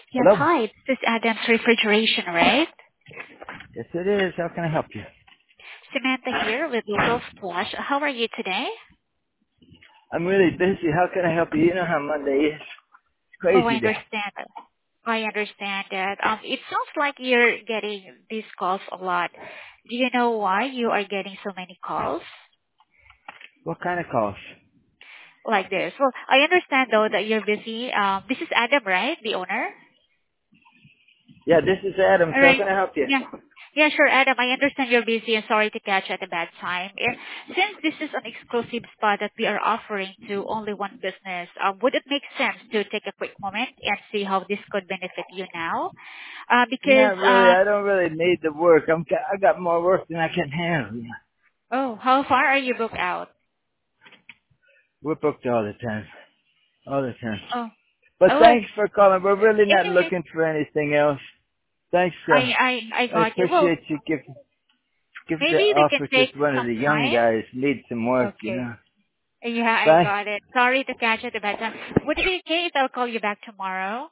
Yes, Hello? hi. This is Adam's Refrigeration, right? Yes, it is. How can I help you? Samantha here with Local Splash. How are you today? I'm really busy. How can I help you? You know how Monday is. It's Oh, I crazy day. understand. I understand that. It sounds like you're getting these calls a lot. Do you know why you are getting so many calls What kind of calls? like this? Well, I understand though that you're busy. This is Adam, right? The owner? Yeah, this is Adam. All So how right. can I help you? Yeah. Yeah, sure, Adam. I understand you're busy and sorry to catch you at a bad time. And since this is an exclusive spot that we are offering to only one business, would it make sense to take a quick moment and see how this could benefit you now? Because, Not really. I don't really need the work. I got more work than I can handle. oh, how far are you booked out? We're booked all the time. All the time. Oh, But oh, well, thanks for calling. We're really not anyway, looking for anything else. Thanks. I I got you. Well, appreciate you give the maybe we can offer to take one of some the young time. guys. Need some work, you Okay. know. Yeah, I Bye. got it. Sorry to catch you at a bad time. Would it be okay if I'll call you back tomorrow?